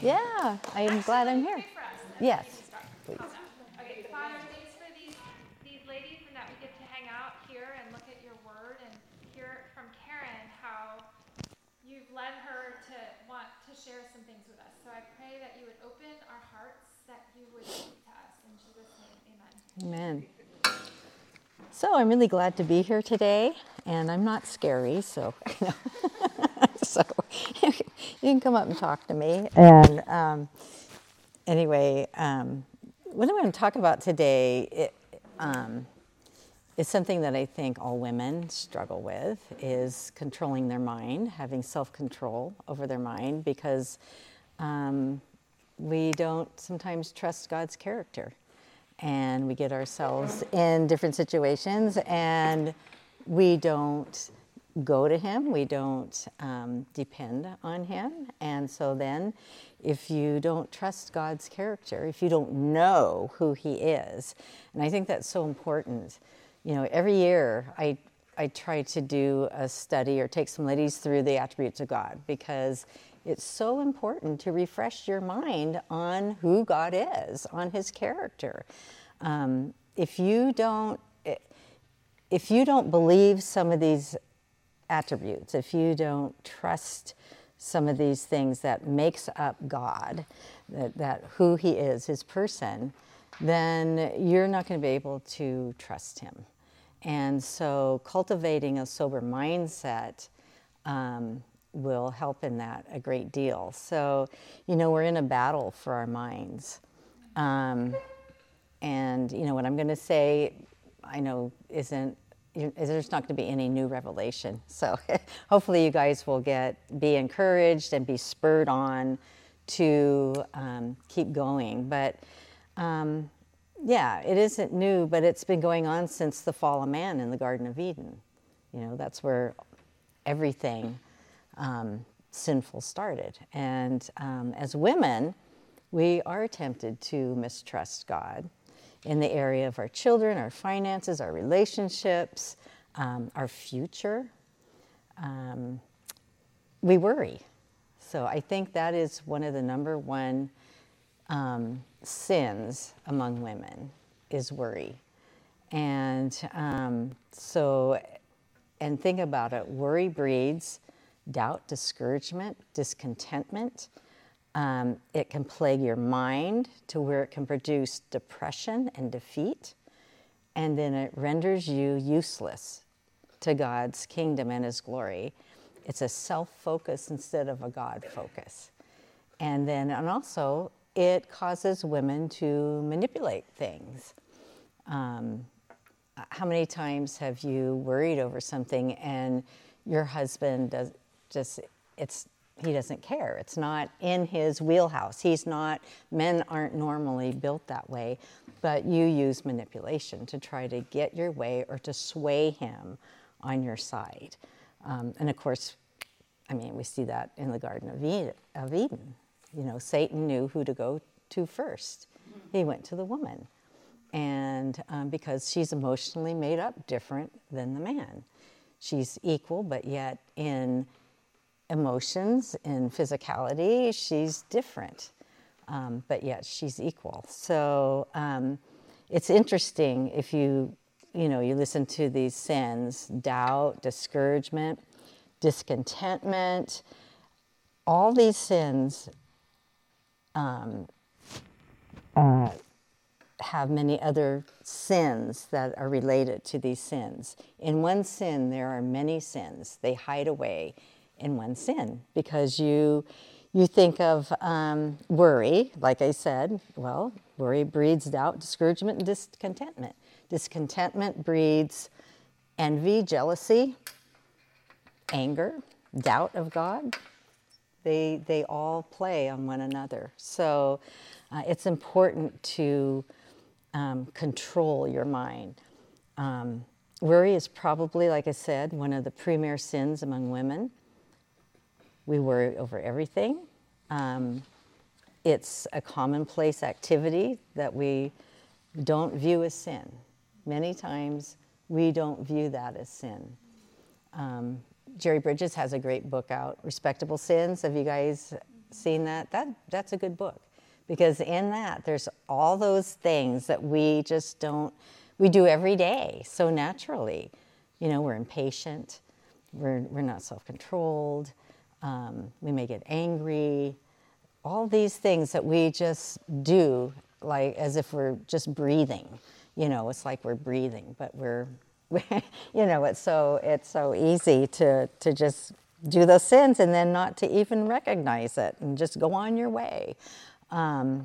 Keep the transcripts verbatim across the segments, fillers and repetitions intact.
Yeah, I am glad I'm here. Yes. Please. Okay, Father, thanks for these these ladies and that we get to hang out here and look at your word and hear from Karen how you've led her to want to share some things with us. So I pray that you would open our hearts, that you would speak to us. In Jesus' name, amen. Amen. So I'm really glad to be here today, and I'm not scary, so you know. So you can come up and talk to me. And um, anyway, um, what I'm going to talk about today it, um, is something that I think all women struggle with, is controlling their mind, having self-control over their mind, because um, we don't sometimes trust God's character. And we get ourselves in different situations, and we don't go to Him, we don't um, depend on Him. And so then, if you don't trust God's character, if you don't know who He is, and I think that's so important. You know, every year I, I try to do a study or take some ladies through the attributes of God, because it's so important to refresh your mind on who God is, on His character. Um, if you don't, if you don't believe some of these attributes, if you don't trust some of these things that makes up God, that, that who He is, His person, then you're not going to be able to trust Him. And so cultivating a sober mindset um, will help in that a great deal. So, you know, we're in a battle for our minds. Um, and, you know, what I'm going to say, I know isn't, there's not going to be any new revelation. So hopefully you guys will get, be encouraged and be spurred on to um, keep going. But um, yeah, it isn't new, but it's been going on since the fall of man in the Garden of Eden. You know, that's where everything um, sinful started. And um, as women, we are tempted to mistrust God in the area of our children, our finances, our relationships, um, our future. Um, we worry. So I think that is one of the number one um, sins among women, is worry. And um, so, and think about it, worry breeds doubt, discouragement, discontentment. Um, it can plague your mind to where it can produce depression and defeat, and then it renders you useless to God's kingdom and His glory. It's a self-focus instead of a God focus. And then, and also, it causes women to manipulate things. Um, how many times have you worried over something and your husband does just, it's, he doesn't care. It's not in his wheelhouse. He's not, men aren't normally built that way, but you use manipulation to try to get your way or to sway him on your side. Um, and of course, I mean, we see that in the Garden of Eden. Of Eden. You know, Satan knew who to go to first. He went to the woman. And um, because she's emotionally made up different than the man. She's equal, but yet in emotions, in physicality, she's different, um, but yet she's equal. So um, it's interesting if you, you know, you listen to these sins, doubt, discouragement, discontentment, all these sins um, uh, have many other sins that are related to these sins. In one sin, there are many sins. They hide away in one sin, because you you think of um, worry, like I said, well, worry breeds doubt, discouragement, and discontentment. Discontentment breeds envy, jealousy, anger, doubt of God. They, they all play on one another. So uh, it's important to um, control your mind. Um, worry is probably, like I said, one of the premier sins among women. We worry over everything. Um, it's a commonplace activity that we don't view as sin. Many times we don't view that as sin. Um, Jerry Bridges has a great book out, Respectable Sins. Have you guys seen that? That that's a good book, because in that there's all those things that we just don't we do every day so naturally. You know, we're impatient, we're we're not self-controlled, um, we may get angry. All these things that we just do, like as if we're just breathing. You know, it's like we're breathing, but we're, you know, it's so it's so easy to to just do those sins and then not to even recognize it and just go on your way. Um,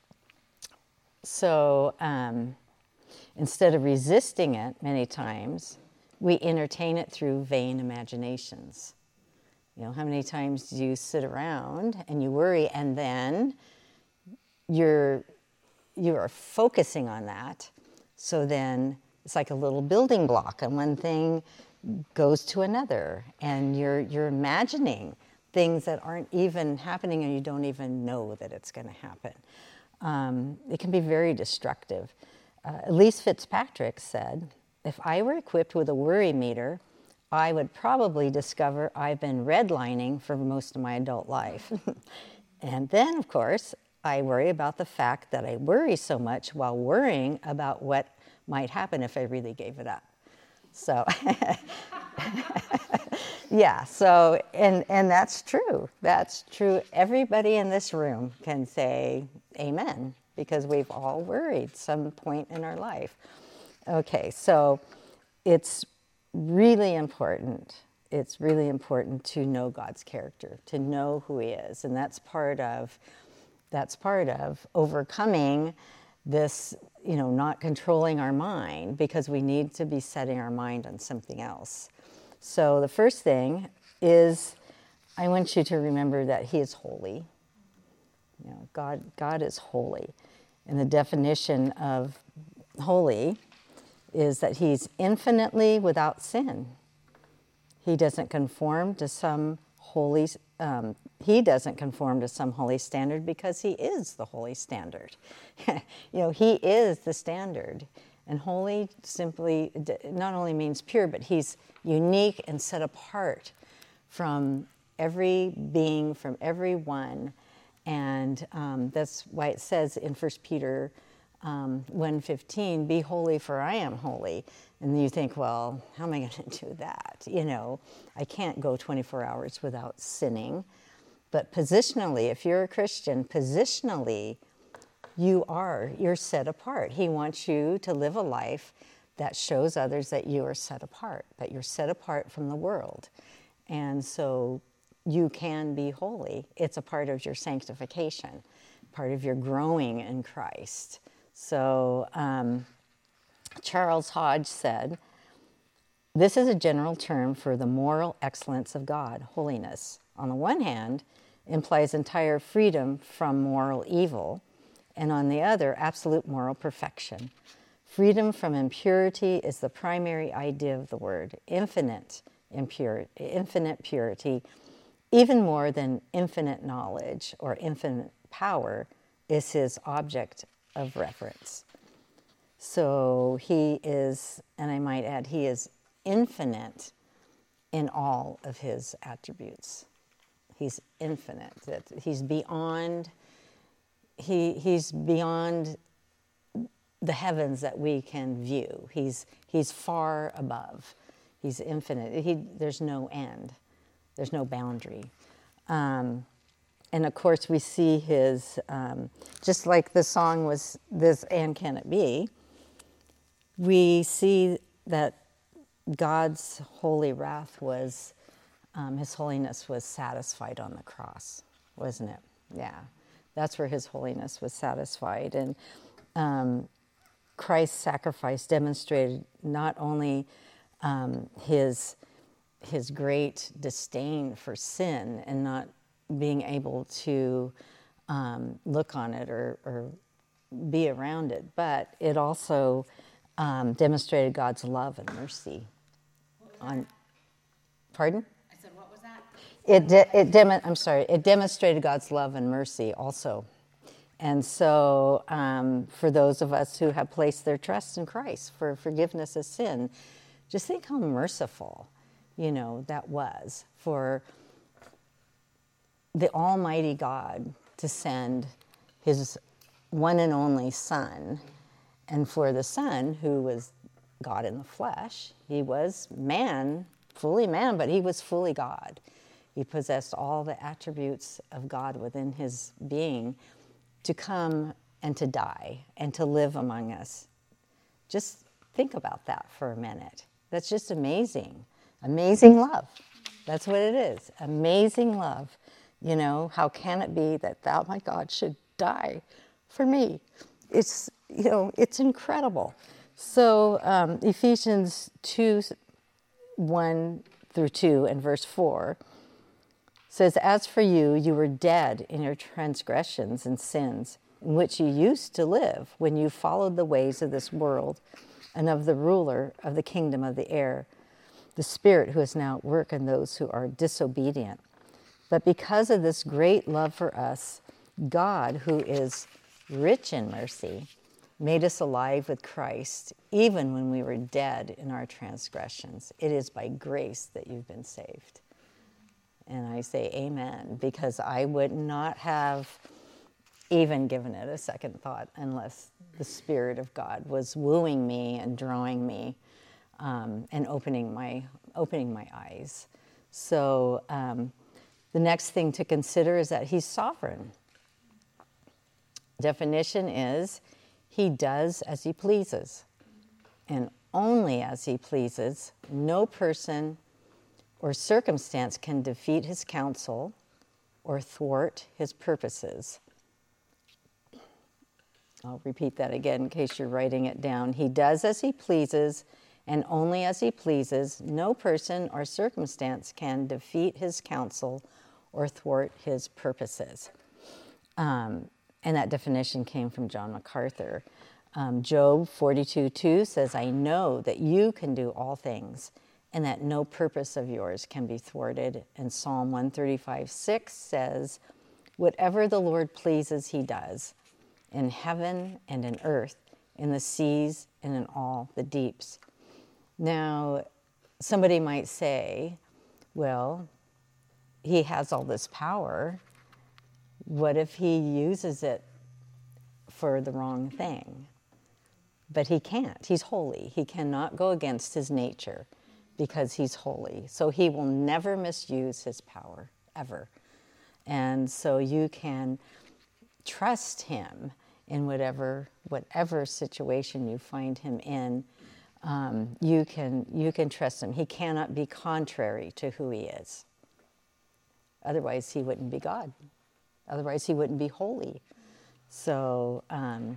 so um, instead of resisting it many times, we entertain it through vain imaginations. You know, how many times do you sit around and you worry, and then you're you are focusing on that, so then it's like a little building block, and one thing goes to another, and you're you're imagining things that aren't even happening, and you don't even know that it's going to happen. Um, it can be very destructive. Uh, Elise Fitzpatrick said, "If I were equipped with a worry meter, I would probably discover I've been redlining for most of my adult life." And then, of course, I worry about the fact that I worry so much while worrying about what might happen if I really gave it up. So, yeah, so, and, and that's true. That's true. Everybody in this room can say amen, because we've all worried some point in our life. Okay, so it's really important. It's really important to know God's character, to know who He is, and that's part of that's part of overcoming this, you know, not controlling our mind, because we need to be setting our mind on something else. So the first thing is, I want you to remember that He is holy. You know, God God is holy, and the definition of holy is that He's infinitely without sin. He doesn't conform to some holy, um, He doesn't conform to some holy standard, because He is the holy standard. You know, He is the standard. And holy simply not only means pure, but He's unique and set apart from every being, from everyone. And um, that's why it says in First Peter Um, one fifteen, "Be holy, for I am holy." And you think, well, how am I going to do that? You know, I can't go twenty-four hours without sinning. But positionally, if you're a Christian, positionally, you are, you're set apart. He wants you to live a life that shows others that you are set apart, that you're set apart from the world. And so you can be holy. It's a part of your sanctification, part of your growing in Christ. So um, Charles Hodge said, "This is a general term for the moral excellence of God, holiness. On the one hand, implies entire freedom from moral evil, and on the other, absolute moral perfection. Freedom from impurity is the primary idea of the word. Infinite impurity, infinite purity, even more than infinite knowledge or infinite power, is His object of reverence." So He is, and I might add, He is infinite in all of His attributes. He's infinite. That He's beyond. He He's beyond the heavens that we can view. He's He's far above. He's infinite. He there's no end. There's no boundary. Um, And of course, we see His, um, just like the song was, "This and Can It Be?" We see that God's holy wrath was, um, His holiness was satisfied on the cross, wasn't it? Yeah, that's where His holiness was satisfied. And um, Christ's sacrifice demonstrated not only um, His His great disdain for sin and not being able to um, look on it or, or be around it, but it also um, demonstrated God's love and mercy. On, pardon? I said, what was that? It de- it demo- I'm sorry. It demonstrated God's love and mercy also, and so um, for those of us who have placed their trust in Christ for forgiveness of sin, just think how merciful, you know, that was for. the Almighty God to send his one and only Son. And for the Son, who was God in the flesh, he was man, fully man, but he was fully God. He possessed all the attributes of God within his being to come and to die and to live among us. Just think about that for a minute. That's just amazing. Amazing love. That's what it is. Amazing love. You know, how can it be that thou, my God, should die for me? It's, you know, it's incredible. So um, Ephesians two, one through two and verse four says, as for you, you were dead in your transgressions and sins, in which you used to live when you followed the ways of this world and of the ruler of the kingdom of the air, the Spirit who is now at work in those who are disobedient. But because of this great love for us, God, who is rich in mercy, made us alive with Christ, even when we were dead in our transgressions. It is by grace that you've been saved. And I say amen, because I would not have even given it a second thought unless the Spirit of God was wooing me and drawing me um, and opening my opening my eyes. So um, the next thing to consider is that he's sovereign. Definition is he does as he pleases, and only as he pleases. No person or circumstance can defeat his counsel or thwart his purposes. I'll repeat that again in case you're writing it down. He does as he pleases, and only as he pleases. No person or circumstance can defeat his counsel or thwart his purposes. Um, and that definition came from John MacArthur. Um, Job forty-two two says, I know that you can do all things, and that no purpose of yours can be thwarted. And Psalm one thirty-five six says, whatever the Lord pleases, he does, in heaven and in earth, in the seas and in all the deeps. Now, somebody might say, well, he has all this power. What if he uses it for the wrong thing? But he can't. He's holy. He cannot go against his nature because he's holy. So he will never misuse his power, ever. And so you can trust him in whatever whatever situation you find him in. Um, you can you can trust him. He cannot be contrary to who he is. Otherwise, he wouldn't be God. Otherwise, he wouldn't be holy. So, um,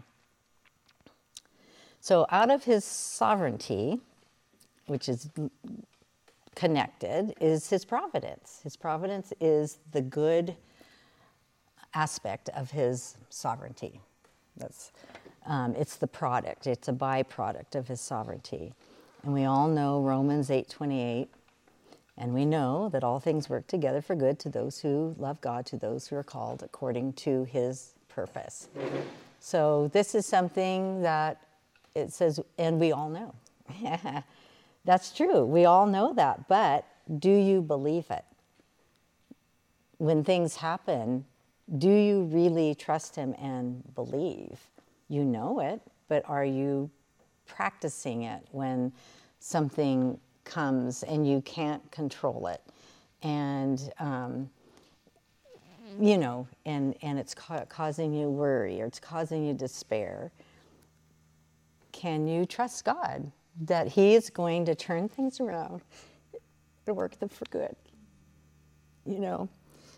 so out of his sovereignty, which is connected, is his providence. His providence is the good aspect of his sovereignty. That's, um, it's the product. It's a byproduct of his sovereignty. And we all know Romans eight twenty-eight. And we know that all things work together for good to those who love God, to those who are called according to his purpose. So this is something that it says, and we all know. That's true. We all know that. But do you believe it? When things happen, do you really trust him and believe? You know it, but are you practicing it when something comes and you can't control it, and um, you know, and and it's ca- causing you worry or it's causing you despair? Can you trust God that he is going to turn things around to work them for good? You know,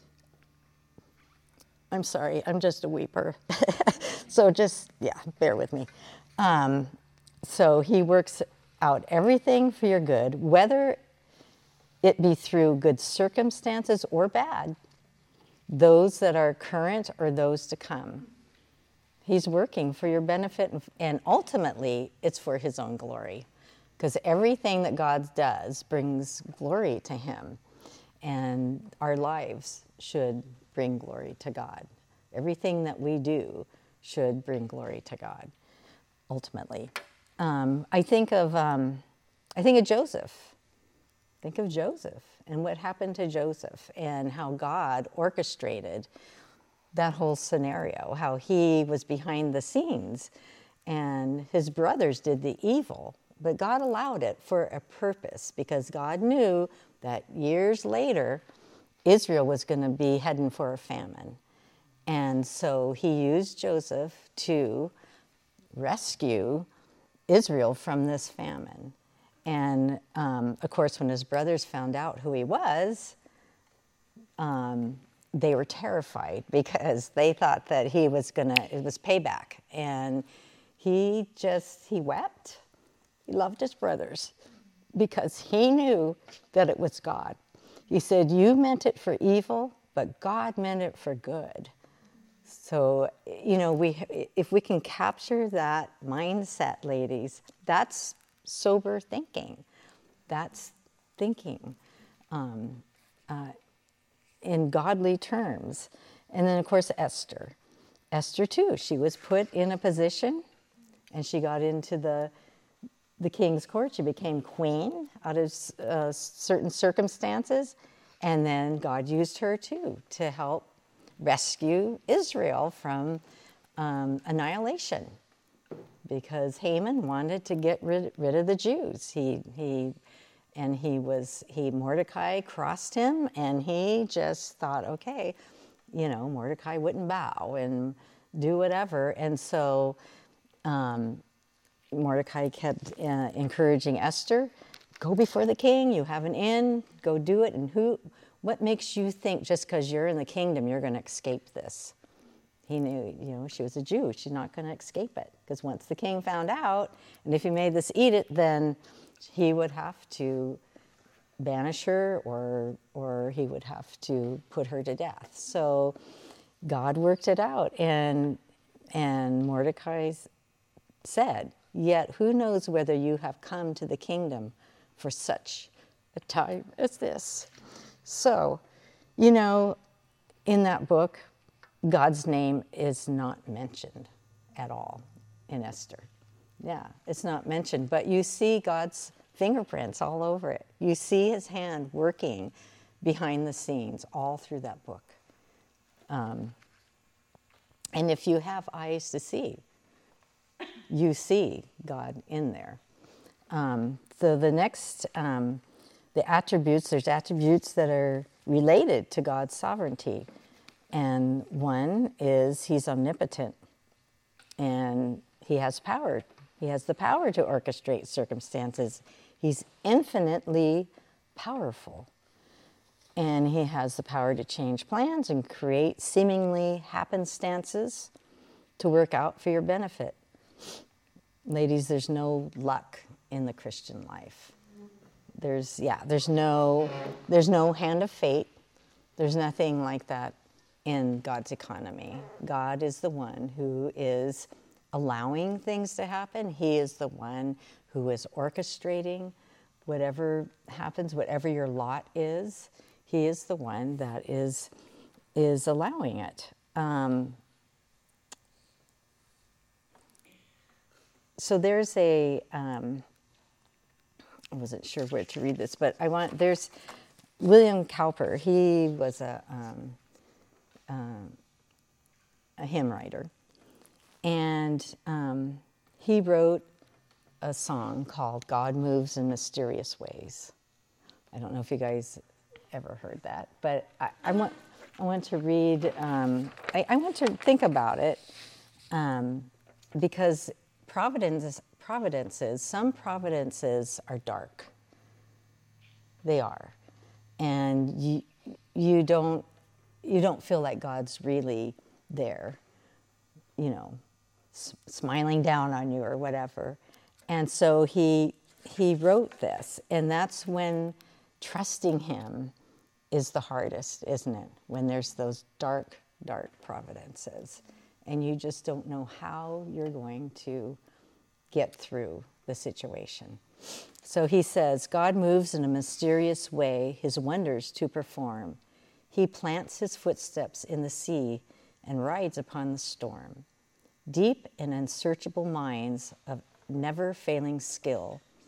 I'm sorry, I'm just a weeper. So just, yeah, bear with me. Um, so he works out everything for your good, whether it be through good circumstances or bad, those that are current or those to come. He's working for your benefit, and ultimately it's for his own glory, because everything that God does brings glory to him, and our lives should bring glory to God. Everything that we do should bring glory to God, ultimately. Um, I think of um, I think of Joseph. Think of Joseph and what happened to Joseph and how God orchestrated that whole scenario, how he was behind the scenes and his brothers did the evil, but God allowed it for a purpose because God knew that years later, Israel was going to be heading for a famine. And so he used Joseph to rescue Israel from this famine. And um, of course, when his brothers found out who he was, um, they were terrified because they thought that he was gonna, it was payback. And he just, he wept. He loved his brothers because he knew that it was God. He said, you meant it for evil, but God meant it for good. So, you know, we, if we can capture that mindset, ladies, that's sober thinking. That's thinking um, uh, in godly terms. And then, of course, Esther. Esther, too, she was put in a position, and she got into the, the king's court. She became queen out of uh, certain circumstances. And then God used her, too, to help rescue Israel from um, annihilation, because Haman wanted to get rid, rid of the Jews. He he and he was he Mordecai crossed him, and he just thought, okay, you know, Mordecai wouldn't bow and do whatever, and so um, Mordecai kept uh, encouraging Esther, go before the king. You have an in. Go do it. And who? What makes you think just because you're in the kingdom you're going to escape this? He knew, you know, she was a Jew. She's not going to escape it, because once the king found out, and if he made this edict, then he would have to banish her, or or he would have to put her to death. So God worked it out, and and Mordecai said, "Yet who knows whether you have come to the kingdom for such a time as this?" So, you know, in that book, God's name is not mentioned at all in Esther. Yeah, it's not mentioned, but you see God's fingerprints all over it. You see his hand working behind the scenes all through that book. Um, and if you have eyes to see, you see God in there. Um, so the next, um, the attributes, there's attributes that are related to God's sovereignty. And one is he's omnipotent, and he has power. He has the power to orchestrate circumstances. He's infinitely powerful. And he has the power to change plans and create seemingly happenstances to work out for your benefit. Ladies, there's no luck in the Christian life. There's, yeah, there's no, there's no hand of fate. There's nothing like that in God's economy. God is the one who is allowing things to happen. He is the one who is orchestrating whatever happens, whatever your lot is. He is the one that is is allowing it. Um, so there's a, um, I wasn't sure where to read this, but I want, there's William Cowper. He was a, um, um, a hymn writer. And um, he wrote a song called God Moves in Mysterious Ways. I don't know if you guys ever heard that, but I, I want I want to read, um, I, I want to think about it, um, because providence, providences, some providences are dark. They are. And you, you don't you don't feel like God's really there, you know, s- smiling down on you or whatever. And so he he wrote this, and that's when trusting him is the hardest, isn't it? When there's those dark, dark providences, and you just don't know how you're going to get through the situation. So he says, God moves in a mysterious way, his wonders to perform. He plants his footsteps in the sea and rides upon the storm. Deep and unsearchable minds of never-failing skill,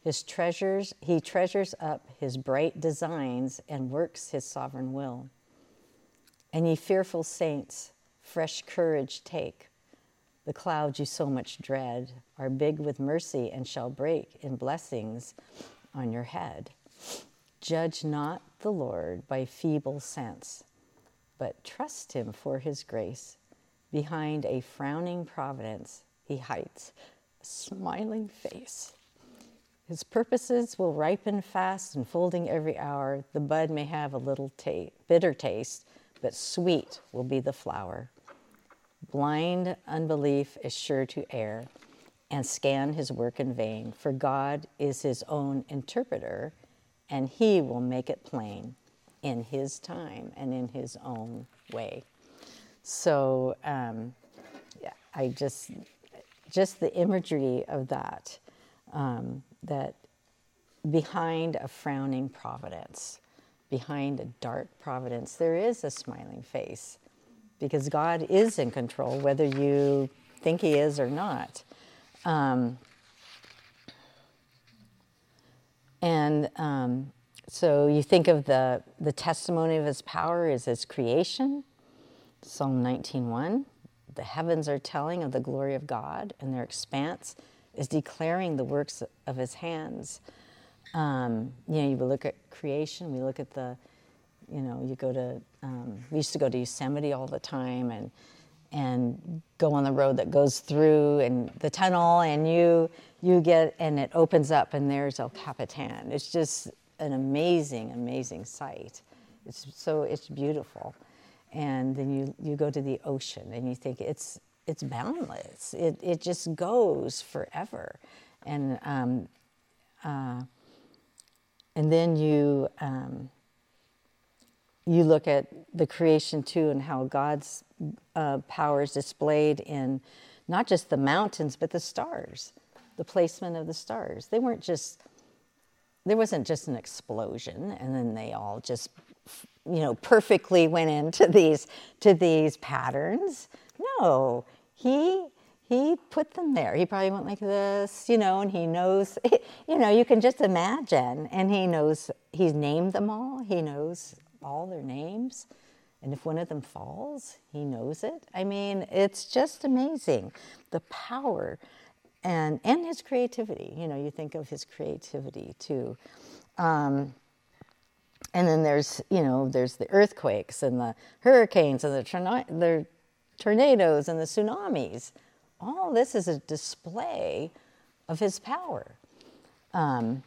His treasures, he treasures up his bright designs and works his sovereign will. And ye fearful saints, fresh courage take. The clouds you so much dread are big with mercy and shall break in blessings on your head. Judge not the Lord by feeble sense, but trust him for his grace. Behind a frowning providence, he hides a smiling face. His purposes will ripen fast, unfolding every hour. The bud may have a little ta- bitter taste, but sweet will be the flower. Blind unbelief is sure to err and scan his work in vain, for God is his own interpreter, and he will make it plain in his time and in his own way. So um, yeah, I just, just the imagery of that, um, that behind a frowning providence, behind a dark providence, there is a smiling face, because God is in control, whether you think he is or not. Um, and um, so you think of the, the testimony of his power is his creation, Psalm nineteen one. The heavens are telling of the glory of God, and their expanse is declaring the works of his hands. Um, you know, you look at creation, we look at the, you know, you go to, um, we used to go to Yosemite all the time and and go on the road that goes through and the tunnel, and you you get, and it opens up and there's El Capitan. It's just an amazing, amazing sight. It's so, it's beautiful. And then you, you go to the ocean and you think it's it's boundless. It it just goes forever. And um, uh, and then you um, you look at the creation too, and how God's uh, power is displayed in not just the mountains, but the stars, the placement of the stars. They weren't just, there wasn't just an explosion and then they all just, you know, perfectly went into these, to these patterns. No, he, he put them there. He probably went like this, you know, and he knows, you know, you can just imagine, and he knows, he's named them all. He knows all their names. And if one of them falls, he knows it. I mean, it's just amazing, the power and and his creativity. You know, you think of his creativity too. Um, and then there's, you know, there's the earthquakes and the hurricanes and the, torna- the tornadoes and the tsunamis. All this is a display of his power. Um,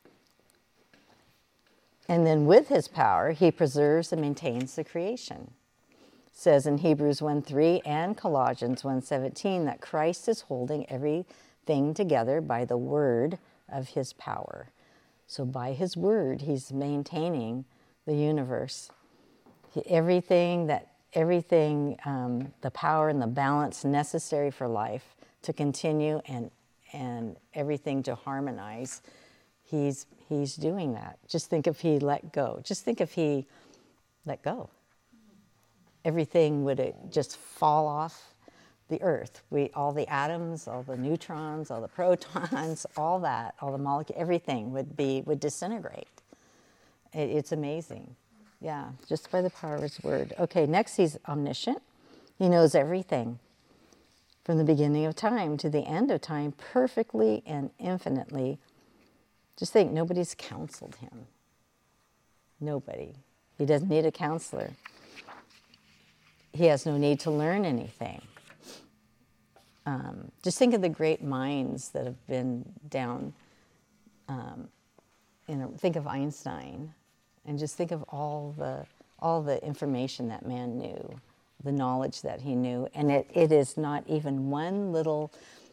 And then with his power, he preserves and maintains the creation. It says in Hebrews one three and Colossians one seventeen that Christ is holding everything together by the word of his power. So by his word, he's maintaining the universe. He, everything that, everything, um, the power and the balance necessary for life to continue and and everything to harmonize. He's he's doing that. Just think if he let go. Just think if he let go. Everything would just fall off the earth. We, all the atoms, all the neutrons, all the protons, all that, all the molecules, everything would be would disintegrate. It, it's amazing. Yeah, just by the power of his word. Okay, next, he's omniscient. He knows everything from the beginning of time to the end of time, perfectly and infinitely. Just think, nobody's counseled him. Nobody. He doesn't need a counselor. He has no need to learn anything. Um, just think of the great minds that have been down. Um, you know, think of Einstein, and just think of all the all the information that man knew, the knowledge that he knew, and it, it is not even one little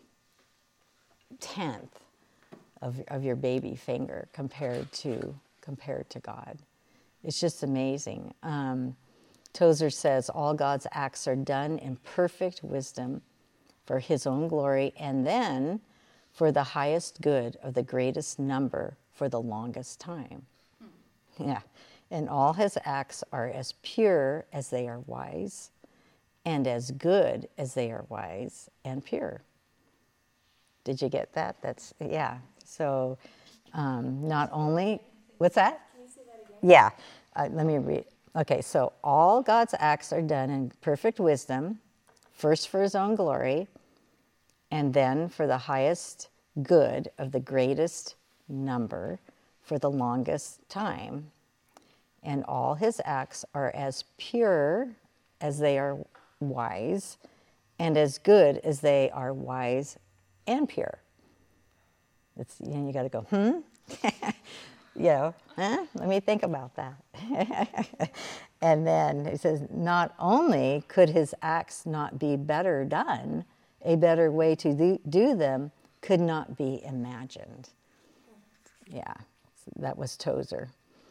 tenth Of, of your baby finger compared to compared to God. It's just amazing. Um, Tozer says all God's acts are done in perfect wisdom for his own glory, and then for the highest good of the greatest number for the longest time. Hmm. Yeah. And all his acts are as pure as they are wise, and as good as they are wise and pure. Did you get that? That's, yeah. So Um, not only, what's that? Can you say that again? Yeah, uh, let me read. Okay, so all God's acts are done in perfect wisdom, first for his own glory, and then for the highest good of the greatest number for the longest time. And all his acts are as pure as they are wise, and as good as they are wise and pure. It's, and you got to go, hmm? You know, huh? Let me think about that. And then he says, not only could his acts not be better done, a better way to do, do them could not be imagined. Yeah, so that was Tozer.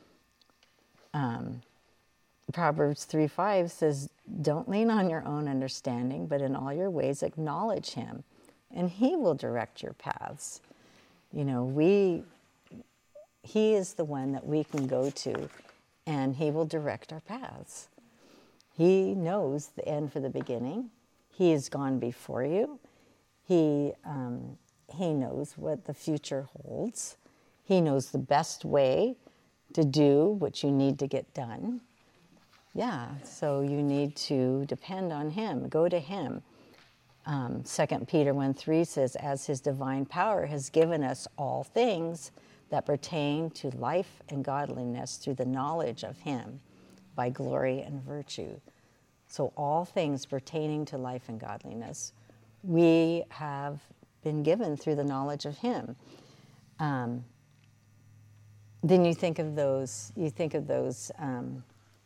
Um, Proverbs three five says, don't lean on your own understanding, but in all your ways acknowledge him, and he will direct your paths. You know, we, he is the one that we can go to, and he will direct our paths. He knows the end for the beginning. He has gone before you. He, um, he knows what the future holds. He knows the best way to do what you need to get done. Yeah, so you need to depend on him. Go to him. Um, Second Peter one three says, as his divine power has given us all things that pertain to life and godliness through the knowledge of him by glory and virtue. So all things pertaining to life and godliness, we have been given through the knowledge of him. Um, then you think of those, you think of those, um,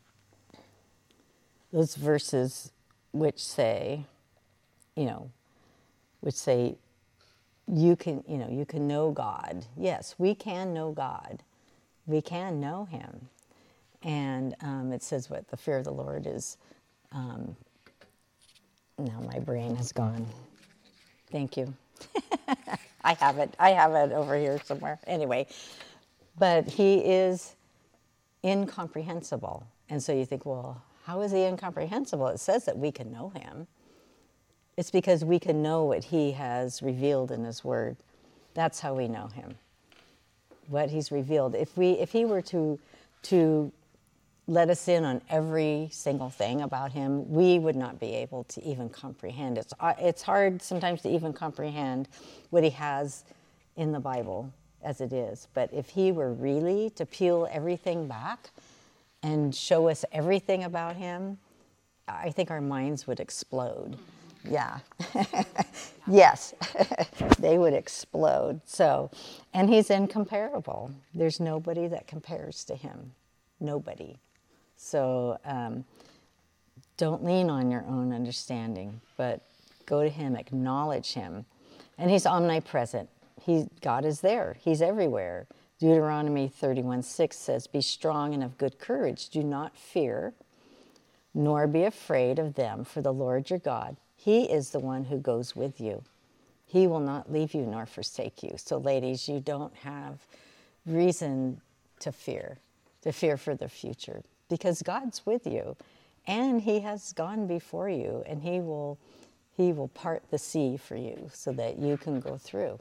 those verses which say, you know, which say, you can, you know, you can know God. Yes, we can know God. We can know him. And um, it says what the fear of the Lord is. Um, now my brain has gone. Thank you. I have it. I have it over here somewhere. Anyway, but he is incomprehensible. And so you think, well, how is he incomprehensible? It says that we can know him. It's because we can know what he has revealed in his word. That's how we know him. What he's revealed. If we, if he were to, to let us in on every single thing about him, we would not be able to even comprehend. It's, it's hard sometimes to even comprehend what he has in the Bible as it is. But if he were really to peel everything back and show us everything about him, I think our minds would explode. Yeah. Yes. They would explode. So, and he's incomparable. There's nobody that compares to him. Nobody. So um, don't lean on your own understanding, but go to him, acknowledge him. And he's omnipresent. He, God is there. He's everywhere. Deuteronomy thirty-one six says, be strong and of good courage. Do not fear, nor be afraid of them, for the Lord your God, he is the one who goes with you. He will not leave you nor forsake you. So ladies, you don't have reason to fear, to fear for the future, because God's with you, and he has gone before you, and he will, he will part the sea for you so that you can go through.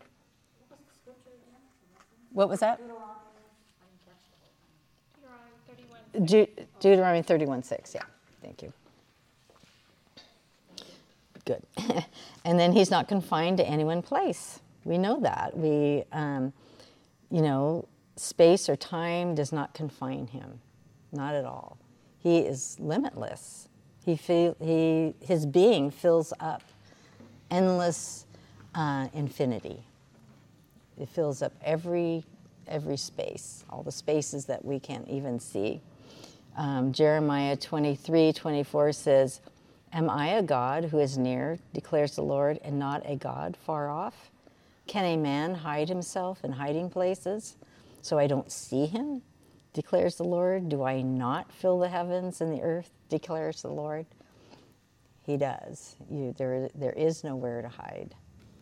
What was that? De- Deuteronomy thirty-one six, yeah, thank you. Good. And then he's not confined to any one place. We know that. We, um, you know, space or time does not confine him. Not at all. He is limitless. He feel, he, his being fills up endless uh, infinity. It fills up every, every space, all the spaces that we can't even see. Um, Jeremiah twenty-three twenty-four says, am I a God who is near, declares the Lord, and not a God far off? Can a man hide himself in hiding places so I don't see him, declares the Lord? Do I not fill the heavens and the earth, declares the Lord? He does. You, there, there is nowhere to hide.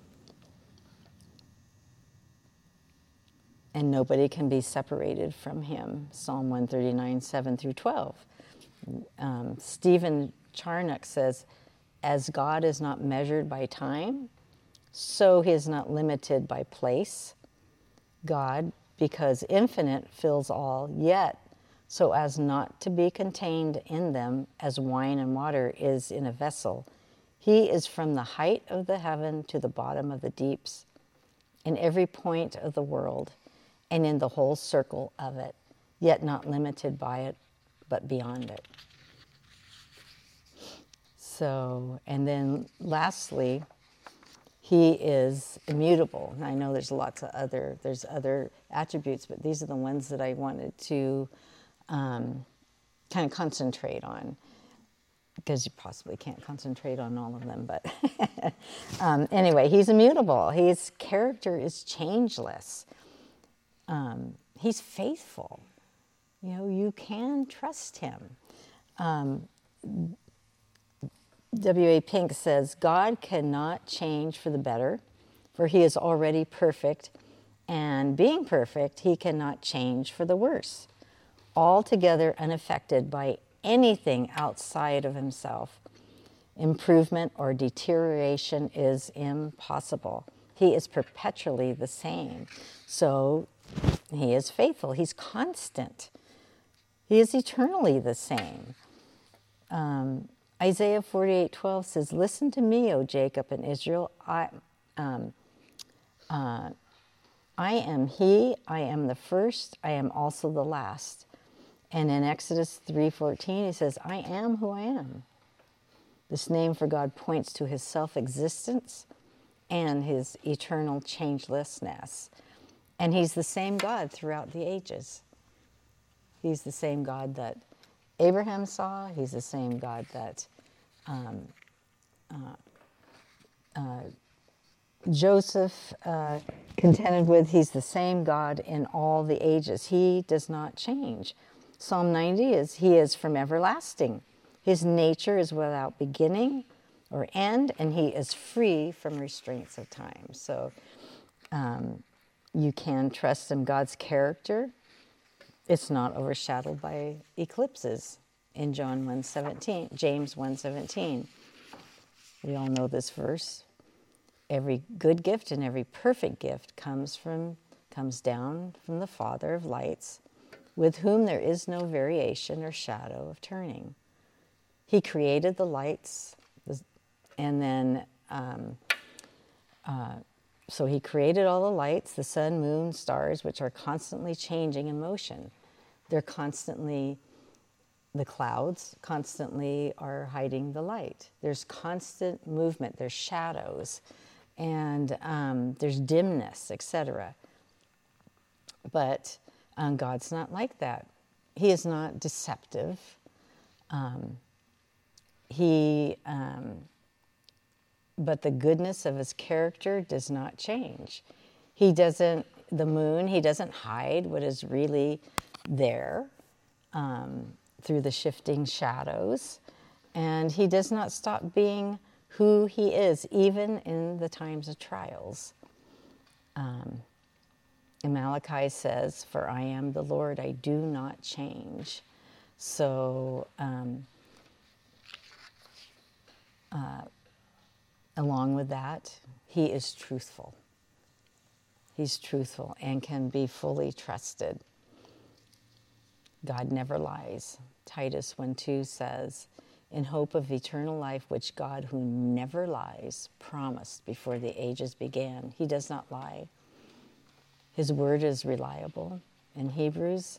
And nobody can be separated from him. Psalm one thirty-nine, seven through twelve. Um, Stephen Charnock says, as God is not measured by time, so he is not limited by place. God, because infinite fills all, yet so as not to be contained in them as wine and water is in a vessel. He is from the height of the heaven to the bottom of the deeps, in every point of the world, and in the whole circle of it, yet not limited by it, but beyond it. So, and then lastly, he is immutable. I know there's lots of other, there's other attributes, but these are the ones that I wanted to um, kind of concentrate on, because you possibly can't concentrate on all of them, but um, anyway, he's immutable. His character is changeless. Um, he's faithful. You know, you can trust him. Um, W A Pink says, God cannot change for the better, for he is already perfect, and being perfect, he cannot change for the worse. Altogether unaffected by anything outside of himself, improvement or deterioration is impossible. He is perpetually the same. So he is faithful. He's constant. He is eternally the same. Um, Isaiah forty-eight twelve says, listen to me, O Jacob and Israel. I, um, uh, I am he, I am the first, I am also the last. And in Exodus three fourteen, he says, I am who I am. This name for God points to his self-existence and his eternal changelessness. And he's the same God throughout the ages. He's the same God that Abraham saw. He's the same God that um, uh, uh, Joseph uh, contended with. He's the same God in all the ages. He does not change. Psalm ninety is, he is from everlasting. His nature is without beginning or end, and he is free from restraints of time. So um, you can trust in God's character. It's not overshadowed by eclipses in John one seventeen, James one seventeen. We all know this verse. Every good gift and every perfect gift comes from comes down from the Father of lights, with whom there is no variation or shadow of turning. He created the lights, and then um, uh, so he created all the lights, the sun, moon, stars, which are constantly changing in motion. They're constantly, the clouds constantly are hiding the light. There's constant movement, there's shadows, and um, there's dimness, et cetera. But um, God's not like that. He is not deceptive. Um, he, um, but the goodness of his character does not change. He doesn't, the moon, he doesn't hide what is really there um, through the shifting shadows, and he does not stop being who he is, even in the times of trials. Um, and Malachi says, for I am the Lord, I do not change. So um, uh, along with that, he is truthful. He's truthful and can be fully trusted. God never lies. Titus one two says, in hope of eternal life, which God, who never lies, promised before the ages began. He does not lie. His word is reliable. In Hebrews,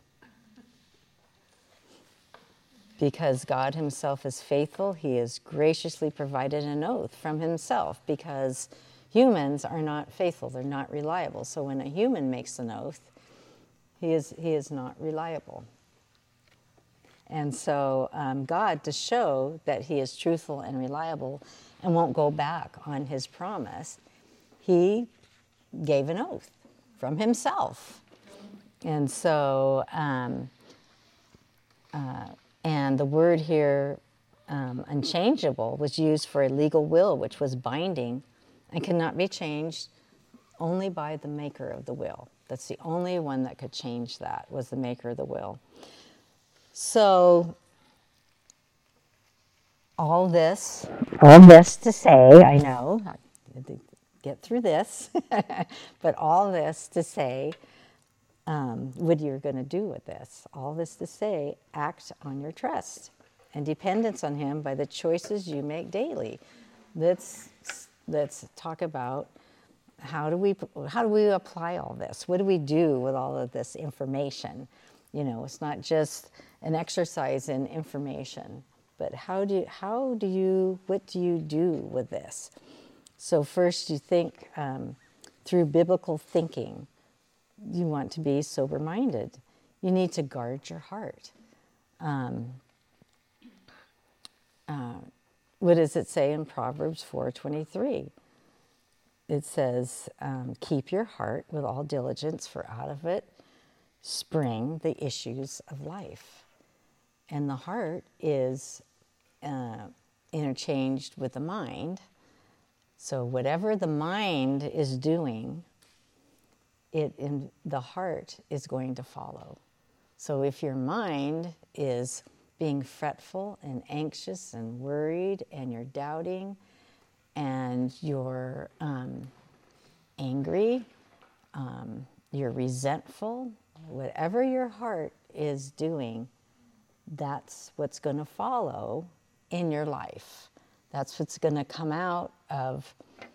because God himself is faithful, he has graciously provided an oath from himself, because humans are not faithful, they're not reliable. So when a human makes an oath, he is, he is not reliable. And so um, God, to show that he is truthful and reliable and won't go back on his promise, he gave an oath from himself. And so, um, uh, and the word here, um, unchangeable, was used for a legal will, which was binding and cannot be changed only by the maker of the will. That's the only one that could change that, was the maker of the will. So, all this, all this to say, I know, I had to get through this, but all this to say um, what you're going to do with this. All this to say, act on your trust and dependence on Him by the choices you make daily. Let's let's talk about how do we how do we apply all this? What do we do with all of this information? You know, it's not just an exercise in information, but how do how do you what do you do with this? So first, you think um, through biblical thinking. You want to be sober-minded. You need to guard your heart. Um, uh, what does it say in Proverbs four twenty-three? It says, um, keep your heart with all diligence, for out of it spring the issues of life. And the heart is uh, interchanged with the mind. So whatever the mind is doing, it in the heart is going to follow. So if your mind is being fretful and anxious and worried, and you're doubting, and you're um, angry, um, you're resentful, whatever your heart is doing, that's what's going to follow in your life. That's what's going to come out of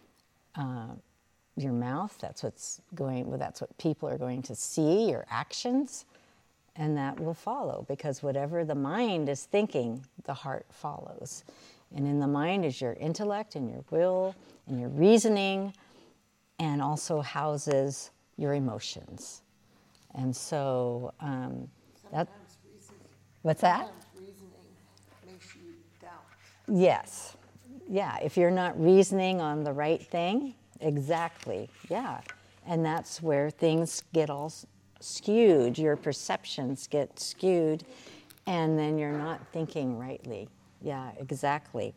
uh, your mouth. That's what's going. Well, that's what people are going to see. Your actions, and that will follow, because whatever the mind is thinking, the heart follows. And in the mind is your intellect and your will and your reasoning, and also houses your emotions. And so um, that. What's that? Reasoning makes you doubt. Yes. Yeah. If you're not reasoning on the right thing. Exactly, yeah. And that's where things get all skewed. Your perceptions get skewed, and then you're not thinking rightly. Yeah, exactly.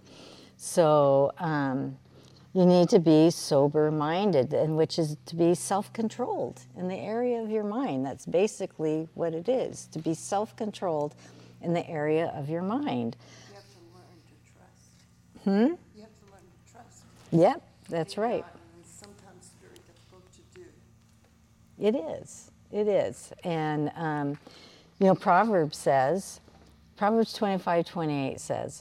So um, you need to be sober-minded, and which is to be self-controlled in the area of your mind. That's basically what it is, to be self-controlled in the area of your mind. You have to learn to trust. Hmm? You have to learn to trust. Yep, that's right. And sometimes very difficult to do. It is. It is. And, um, you know, Proverbs says, Proverbs twenty-five twenty-eight says,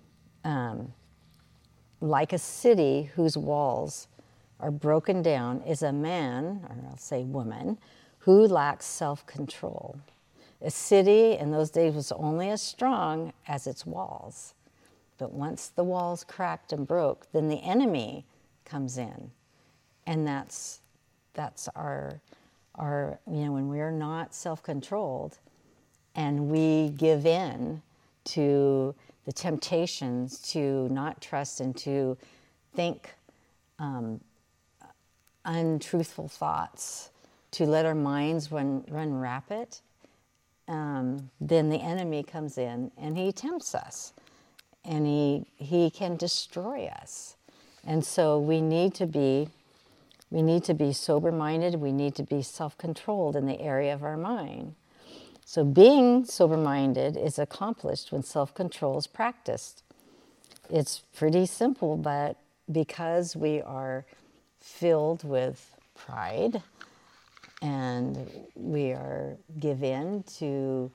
um, like a city whose walls are broken down is a man, or I'll say woman, who lacks self-control. A city in those days was only as strong as its walls. But once the walls cracked and broke, then the enemy comes in. And that's that's our our you know, when we're not self-controlled and we give in to the temptations to not trust and to think um, untruthful thoughts, to let our minds run run rapid, um, then the enemy comes in and he tempts us, and he he can destroy us. And so we need to be we need to be sober-minded. We need to be self-controlled in the area of our mind. So being sober-minded is accomplished when self-control is practiced. It's pretty simple, but because we are filled with pride and we are given to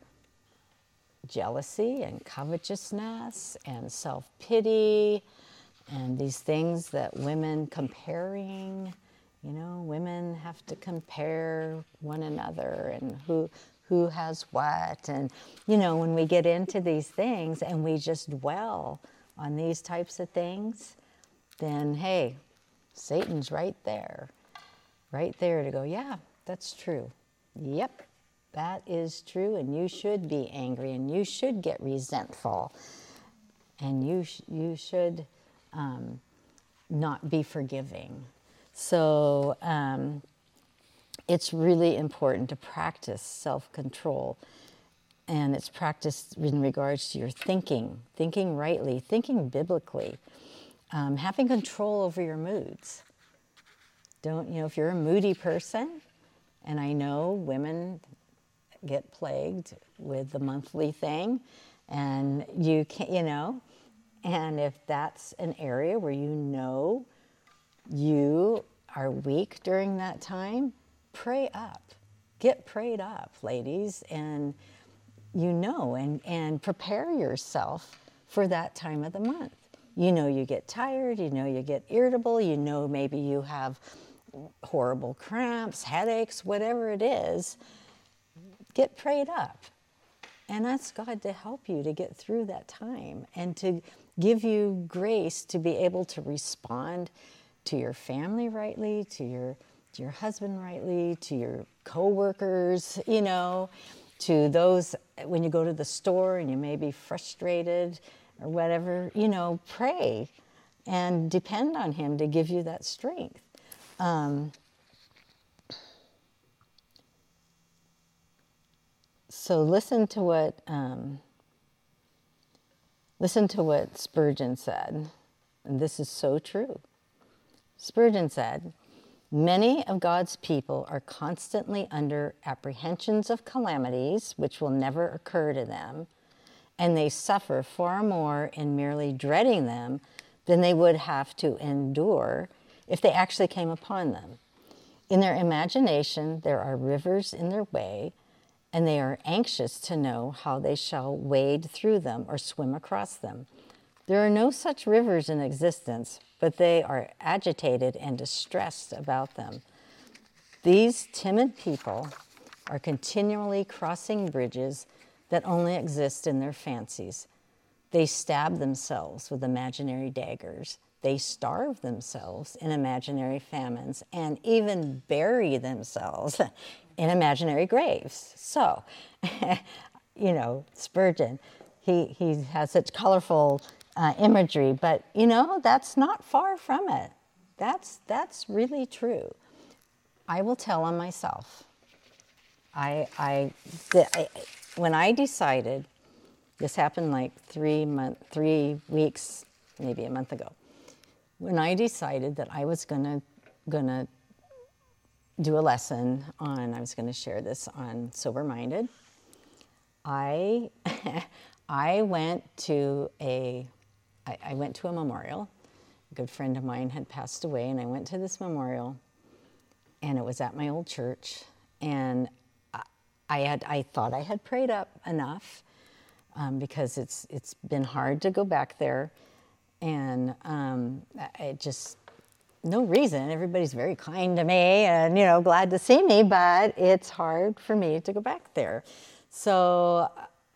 jealousy and covetousness and self-pity and these things that women comparing, you know, women have to compare one another and who who has what, and you know, when we get into these things and we just dwell on these types of things, then hey, Satan's right there, right there to go, yeah, that's true. Yep, that is true, and you should be angry, and you should get resentful, and you sh- you should um, not be forgiving. So um, it's really important to practice self-control, and it's practiced in regards to your thinking, thinking rightly, thinking biblically, um, having control over your moods. Don't, you know, if you're a moody person, and I know women get plagued with the monthly thing, and you can, you know, and if that's an area where you know you are weak during that time, pray up. get prayed up, ladies, and you know, and, and prepare yourself for that time of the month. You know you get tired, you know you get irritable, you know maybe you have horrible cramps, headaches, whatever it is. Get prayed up and ask God to help you to get through that time and to give you grace to be able to respond to your family rightly, to your to your husband rightly, to your co-workers, you know, to those when you go to the store and you may be frustrated or whatever, you know, pray and depend on him to give you that strength. Um, so listen to what um, listen to what Spurgeon said, and this is so true. Spurgeon said, "Many of God's people are constantly under apprehensions of calamities which will never occur to them, and they suffer far more in merely dreading them than they would have to endure if they actually came upon them. In their imagination, there are rivers in their way, and they are anxious to know how they shall wade through them or swim across them. There are no such rivers in existence, but they are agitated and distressed about them. These timid people are continually crossing bridges that only exist in their fancies. They stab themselves with imaginary daggers. They starve themselves in imaginary famines and even bury themselves in imaginary graves." So, you know, Spurgeon, he, he has such colorful uh, imagery, but, you know, that's not far from it. That's, that's really true. I will tell on myself. I, I, the, I, when I decided, this happened like three month, three weeks, maybe a month ago. When I decided that I was gonna gonna do a lesson on, I was gonna share this on Sober Minded, I I went to a I, I went to a memorial. A good friend of mine had passed away, and I went to this memorial, and it was at my old church, and I, I had I thought I had prayed up enough um, because it's it's been hard to go back there. And um, I just, no reason. Everybody's very kind to me and, you know, glad to see me, but it's hard for me to go back there. So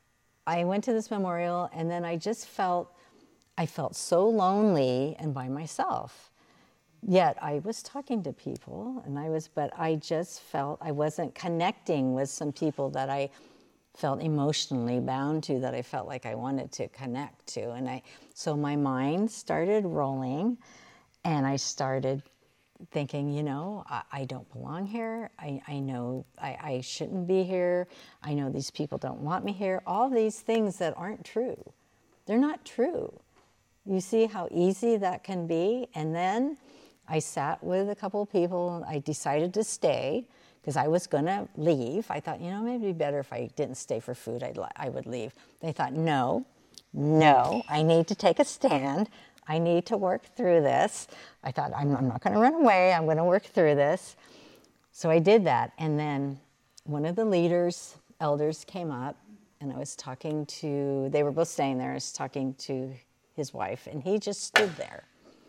I went to this memorial, and then I just felt, I felt so lonely and by myself. Yet I was talking to people, and I was, but I just felt I wasn't connecting with some people that I felt emotionally bound to, that I felt like I wanted to connect to. And I, so my mind started rolling, and I started thinking, you know, I, I don't belong here. I, I know I, I shouldn't be here. I know these people don't want me here. All these things that aren't true. They're not true. You see how easy that can be? And then I sat with a couple of people, and I decided to stay, because I was going to leave. I thought, you know, maybe it'd be better if I didn't stay for food. I'd, I would leave. They thought, no, no, I need to take a stand. I need to work through this. I thought, I'm, I'm not going to run away. I'm going to work through this. So I did that. And then one of the leaders, elders, came up, and I was talking to, they were both staying there. I was talking to his wife, and he just stood there.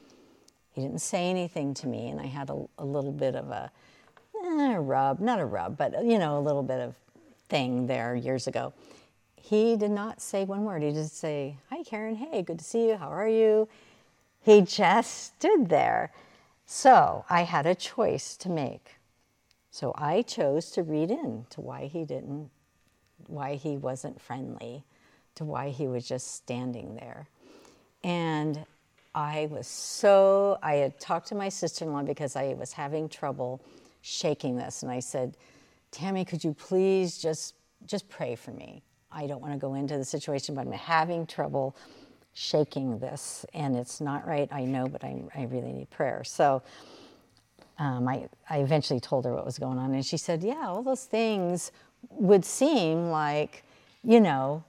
He didn't say anything to me, and I had a, a little bit of a, eh, a rub, not a rub, but, you know, a little bit of thing there years ago. He did not say one word. He just say, "Hi, Karen. Hey, good to see you. How are you?" He just stood there. So I had a choice to make. So I chose to read in to why he didn't, why he wasn't friendly, to why he was just standing there. And I was so, I had talked to my sister-in-law because I was having trouble shaking this. And I said, "Tammy, could you please just, just pray for me? I don't want to go into the situation, but I'm having trouble shaking this. And it's not right, I know, but I, I really need prayer." So um, I, I eventually told her what was going on. And she said, "Yeah, all those things would seem like, you know,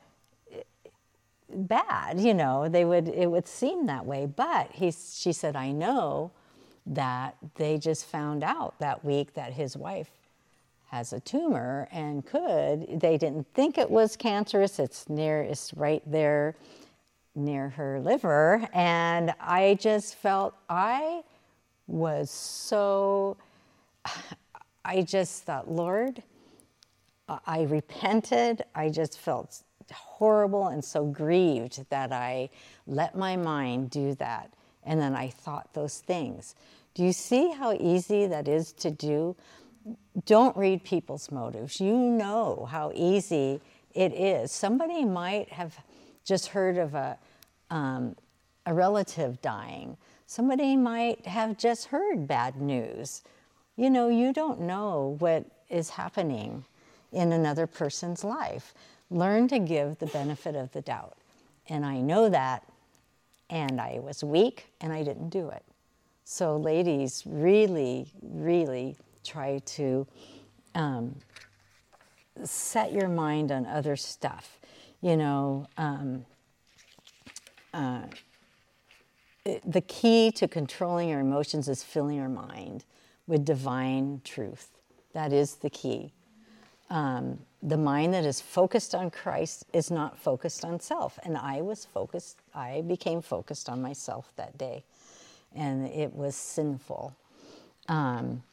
bad, you know, they would, it would seem that way. But he, she said, I know that they just found out that week that his wife has a tumor and could, they didn't think it was cancerous. It's near, it's right there near her liver. And I just felt, I was so, I just thought, Lord, I repented. I just felt horrible and so grieved that I let my mind do that. And then I thought those things. Do you see how easy that is to do? Don't read people's motives. You know how easy it is. Somebody might have just heard of a, um, a relative dying. Somebody might have just heard bad news. You know, you don't know what is happening in another person's life. Learn to give the benefit of the doubt. And I know that, and I was weak, and I didn't do it. So ladies, really, really try to um, set your mind on other stuff. You know, um, uh, it, the key to controlling your emotions is filling your mind with divine truth. That is the key. Um, the mind that is focused on Christ is not focused on self. And I was focused, I became focused on myself that day. And it was sinful. Um,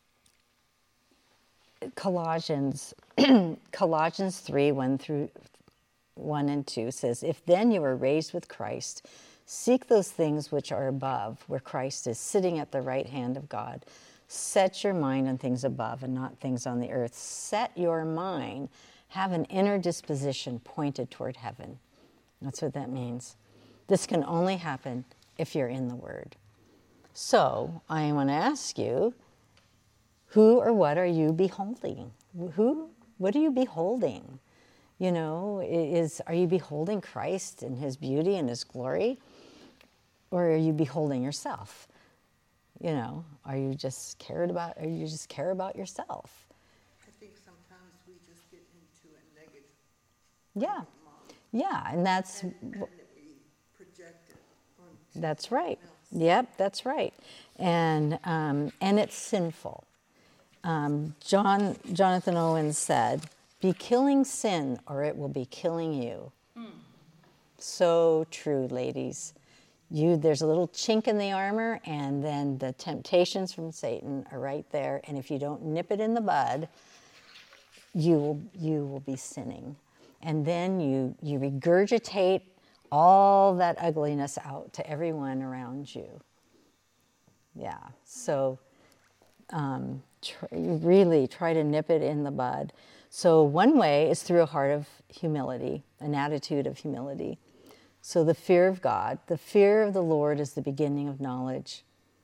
Colossians, Colossians three, one through one and two says, if then you were raised with Christ, seek those things which are above, where Christ is sitting at the right hand of God. Set your mind on things above and not things on the earth. Set your mind, have an inner disposition pointed toward heaven. That's what that means. This can only happen if you're in the Word. So I want to ask you, who or what are you beholding? Who, what are you beholding? You know, is, are you beholding Christ and His beauty and His glory? Or are you beholding yourself? You know, are you just cared about, or you just care about yourself? I think sometimes we just get into a negative Yeah, mind, yeah, and that's, and, and that we project it onto that's right. someone else. Yep, that's right. And, um, and it's sinful. Um, John, Jonathan Owens said, be killing sin or it will be killing you. Mm. So true, ladies. You, there's a little chink in the armor, and then the temptations from Satan are right there. And if you don't nip it in the bud, you will, you will be sinning. And then you, you regurgitate all that ugliness out to everyone around you. Yeah, so um, tr- really try to nip it in the bud. So one way is through a heart of humility, an attitude of humility. So the fear of God, the fear of the Lord is the beginning of knowledge.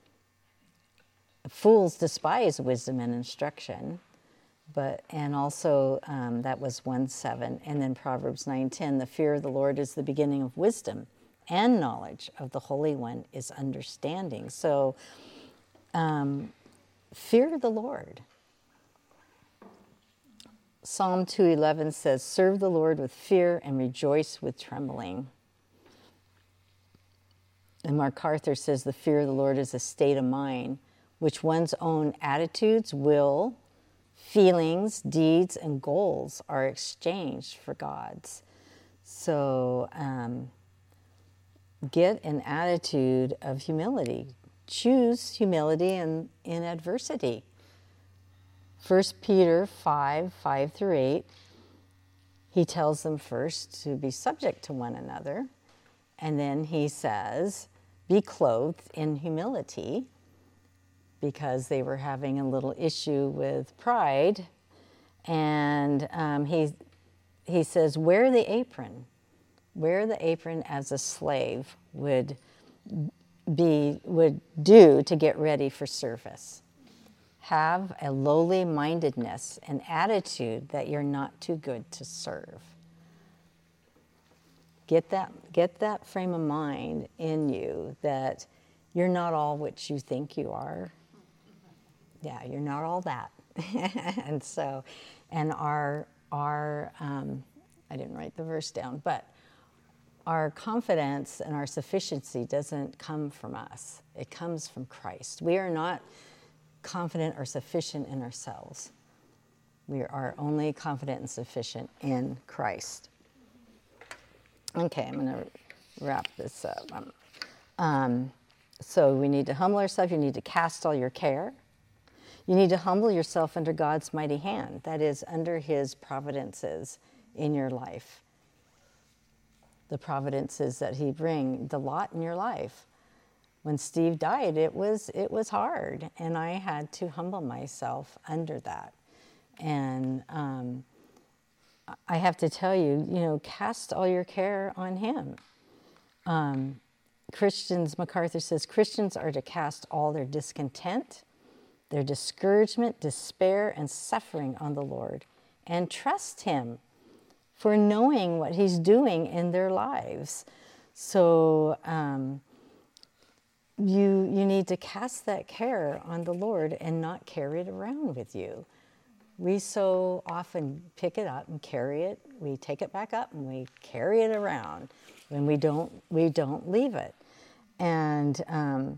Fools despise wisdom and instruction, but and also um, that was one seven, and then Proverbs nine ten. The fear of the Lord is the beginning of wisdom, and knowledge of the Holy One is understanding. So, um, fear the Lord. Psalm two eleven says, "Serve the Lord with fear and rejoice with trembling." And MacArthur says the fear of the Lord is a state of mind which one's own attitudes, will, feelings, deeds, and goals are exchanged for God's. So um, get an attitude of humility. Choose humility in, in adversity. First Peter five, five through eight, he tells them first to be subject to one another. And then he says, be clothed in humility, because they were having a little issue with pride. And um, he, he says, wear the apron. Wear the apron as a slave would be would do to get ready for service. Have a lowly mindedness, an attitude that you're not too good to serve. Get that, get that frame of mind in you that you're not all what you think you are. Yeah, you're not all that. And so, and our, our um, I didn't write the verse down, but our confidence and our sufficiency doesn't come from us. It comes from Christ. We are not confident or sufficient in ourselves. We are only confident and sufficient in Christ. Okay, I'm going to wrap this up. Um, um, so we need to humble ourselves. You need to cast all your care. You need to humble yourself under God's mighty hand. That is, under his providences in your life. The providences that he brings, the lot in your life. When Steve died, it was it was hard, and I had to humble myself under that. And um, I have to tell you, you know, cast all your care on him. Um, Christians, MacArthur says, Christians are to cast all their discontent, their discouragement, despair, and suffering on the Lord, and trust him for knowing what he's doing in their lives. So um, you you need to cast that care on the Lord and not carry it around with you. We so often pick it up and carry it. We take it back up and we carry it around when we don't we don't leave it. And um,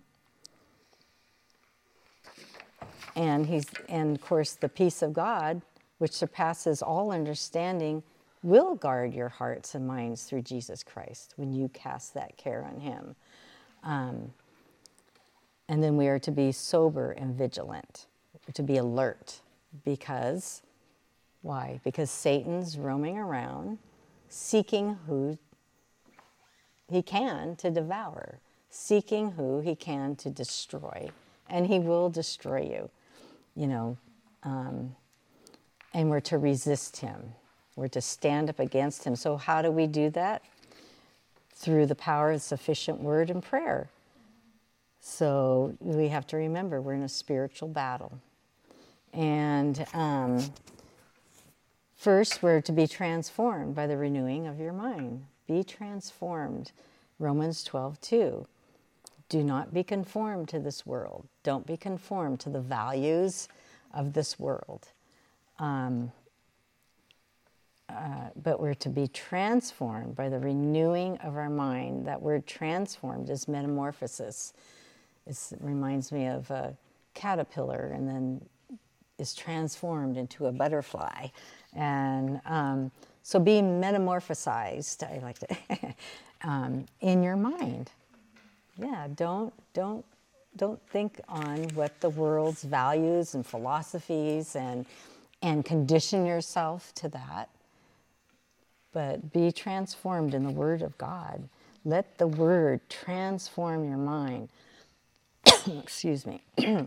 and he's and of course the peace of God, which surpasses all understanding, will guard your hearts and minds through Jesus Christ when you cast that care on him. Um, and then we are to be sober and vigilant, to be alert. Because, why? Because Satan's roaming around, seeking who he can to devour, seeking who he can to destroy, and he will destroy you, you know. Um, and we're to resist him. We're to stand up against him. So how do we do that? Through the power of sufficient word and prayer. So we have to remember we're in a spiritual battle. And um, first, we're to be transformed by the renewing of your mind. Be transformed. Romans twelve two. Do not be conformed to this world. Don't be conformed to the values of this world. Um, uh, but we're to be transformed by the renewing of our mind. That word transformed is metamorphosis. It's, it reminds me of a caterpillar and then is transformed into a butterfly. And um, so be metamorphosized, I like to, um, in your mind. Yeah, don't, don't, don't think on what the world's values and philosophies and, and condition yourself to that. But be transformed in the Word of God. Let the Word transform your mind. Excuse me.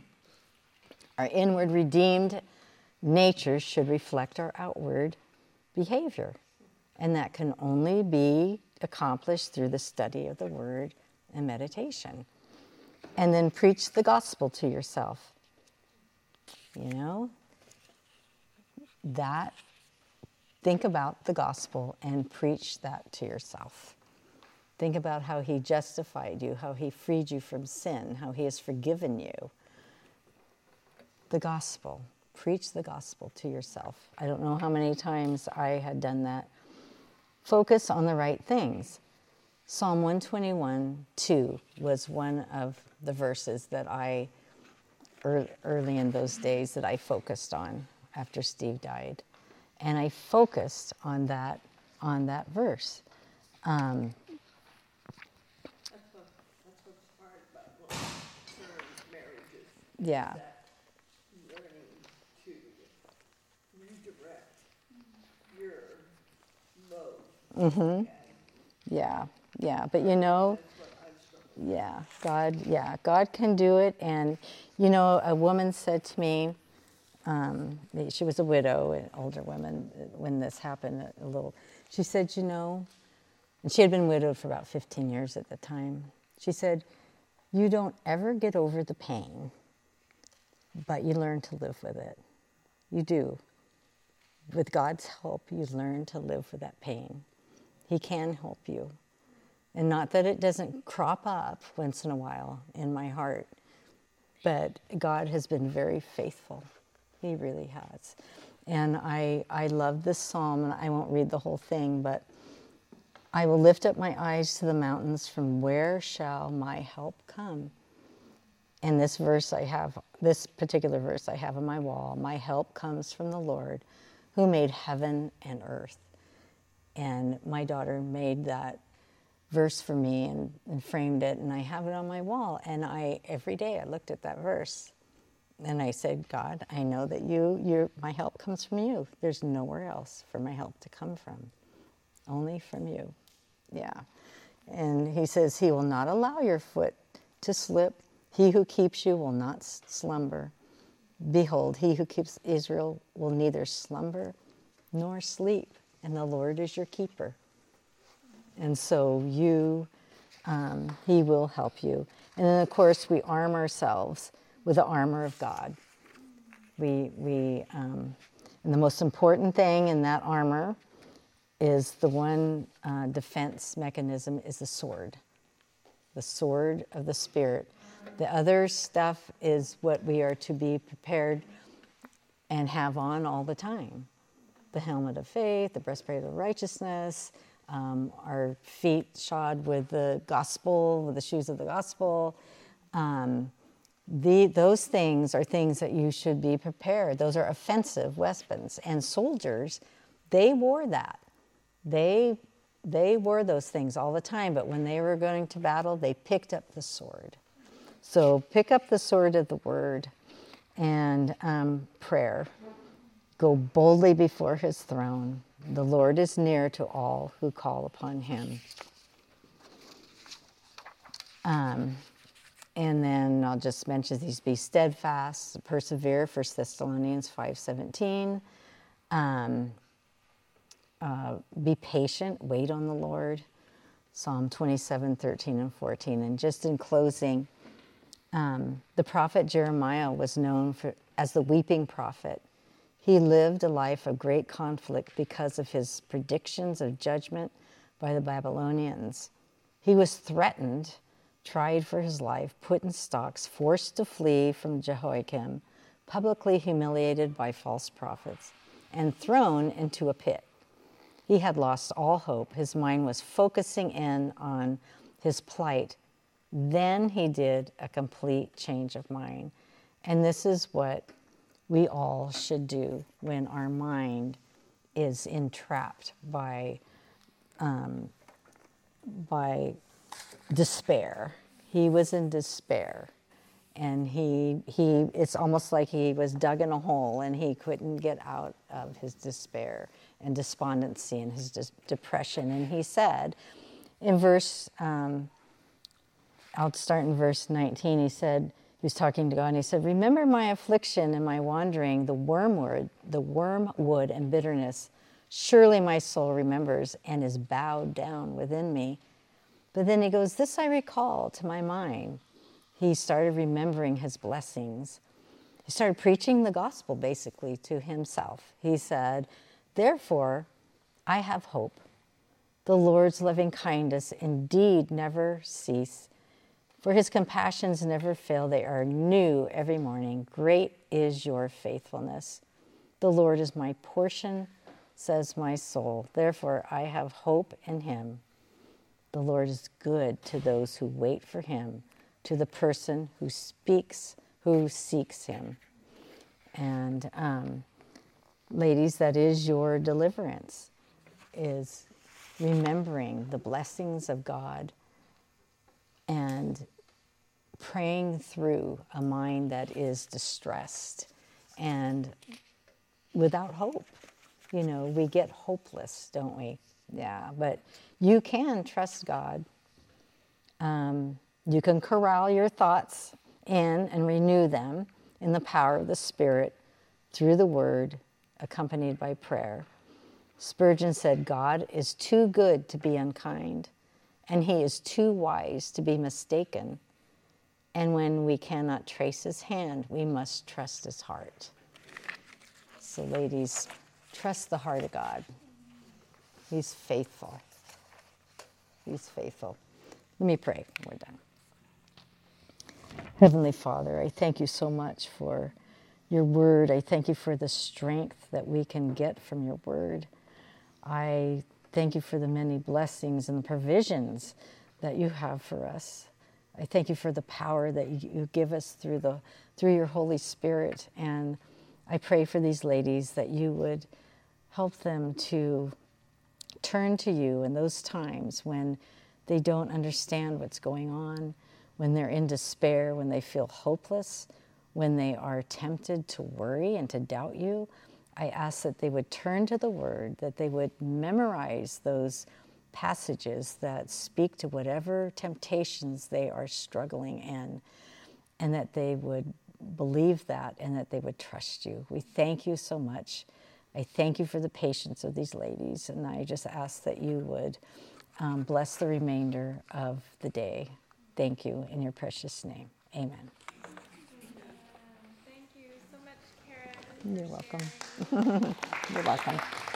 Our inward redeemed nature should reflect our outward behavior. And that can only be accomplished through the study of the Word and meditation. And then preach the gospel to yourself. You know? That, think about the gospel and preach that to yourself. Think about how he justified you, how he freed you from sin, how he has forgiven you. The gospel. Preach the gospel to yourself. I don't know how many times I had done that. Focus on the right things. Psalm one twenty-one two was one of the verses that I, early in those days, that I focused on after Steve died. And I focused on that, on that verse. Um, That's what, that's what's hard about long-term marriages. yeah. That learning to redirect your love. Mm-hmm. Yeah, yeah. But you know, That's what I've struggled yeah, God, yeah, God can do it. And, you know, a woman said to me, um, she was a widow, an older woman, when this happened a little, she said, you know, and she had been widowed for about fifteen years at the time. She said, you don't ever get over the pain, but you learn to live with it. You do. With God's help, you learn to live with that pain. He can help you. And not that it doesn't crop up once in a while in my heart, but God has been very faithful. He really has. And I, I love this psalm, and I won't read the whole thing, but I will lift up my eyes to the mountains. From where shall my help come? And this verse I have, this particular verse I have on my wall, my help comes from the Lord who made heaven and earth. And my daughter made that verse for me and, and framed it, and I have it on my wall. And I, every day I looked at that verse and I said, God, I know that you, you, my help comes from you. There's nowhere else for my help to come from, only from you. Yeah. And he says, he will not allow your foot to slip. He who keeps you will not slumber. Behold, he who keeps Israel will neither slumber nor sleep, and the Lord is your keeper. And so you, um, he will help you. And then, of course, we arm ourselves with the armor of God. We, we, um, and the most important thing in that armor is the one uh, defense mechanism is the sword, the sword of the Spirit. The other stuff is what we are to be prepared and have on all the time. The helmet of faith, the breastplate of righteousness, um, our feet shod with the gospel, with the shoes of the gospel. Um, the, those things are things that you should be prepared. Those are offensive weapons. And soldiers, they wore that. They, they wore those things all the time, but when they were going to battle, they picked up the sword. So pick up the sword of the word and um, prayer. Go boldly before his throne. The Lord is near to all who call upon him. Um, and then I'll just mention these: be steadfast, persevere, First Thessalonians five seventeen. Um, uh, be patient, wait on the Lord, Psalm twenty-seven thirteen and fourteen. And just in closing, um, the prophet Jeremiah was known for, as the weeping prophet. He lived a life of great conflict because of his predictions of judgment by the Babylonians. He was threatened, tried for his life, put in stocks, forced to flee from Jehoiakim, publicly humiliated by false prophets, and thrown into a pit. He had lost all hope. His mind was focusing in on his plight. Then he did a complete change of mind. And this is what we all should do when our mind is entrapped by, um, by despair. He was in despair, and he, he, it's almost like he was dug in a hole and he couldn't get out of his despair and despondency and his dis- depression. And he said in verse, um, I'll start in verse nineteen, he said, he was talking to God, and he said, remember my affliction and my wandering, the wormwood, the wormwood and bitterness. Surely my soul remembers and is bowed down within me. But then he goes, this I recall to my mind. He started remembering his blessings. He started preaching the gospel, basically, to himself. He said, therefore, I have hope. The Lord's loving kindness indeed never cease. For his compassions never fail. They are new every morning. Great is your faithfulness. The Lord is my portion, says my soul. Therefore, I have hope in him. The Lord is good to those who wait for him, to the person who speaks, who seeks him. And um, ladies, that is your deliverance, is remembering the blessings of God and praying through a mind that is distressed and without hope. You know, we get hopeless, don't we? Yeah, but you can trust God. Um, you can corral your thoughts in and renew them in the power of the Spirit through the Word, accompanied by prayer. Spurgeon said, God is too good to be unkind, and he is too wise to be mistaken. And when we cannot trace his hand, we must trust his heart. So ladies, trust the heart of God. He's faithful. He's faithful. Let me pray. We're done. Heavenly Father, I thank you so much for your word. I thank you for the strength that we can get from your word. I thank you for the many blessings and provisions that you have for us. I thank you for the power that you, you give us through the through your Holy Spirit. And I pray for these ladies that you would help them to turn to you in those times when they don't understand what's going on, when they're in despair, when they feel hopeless, when they are tempted to worry and to doubt you. I ask that they would turn to the Word, that they would memorize those passages that speak to whatever temptations they are struggling in, and that they would believe that and that they would trust you. We thank you so much. I thank you for the patience of these ladies, and I just ask that you would um, bless the remainder of the day. Thank you in your precious name. Amen. Thank you so much, Karen. You're for welcome. sharing. You're welcome.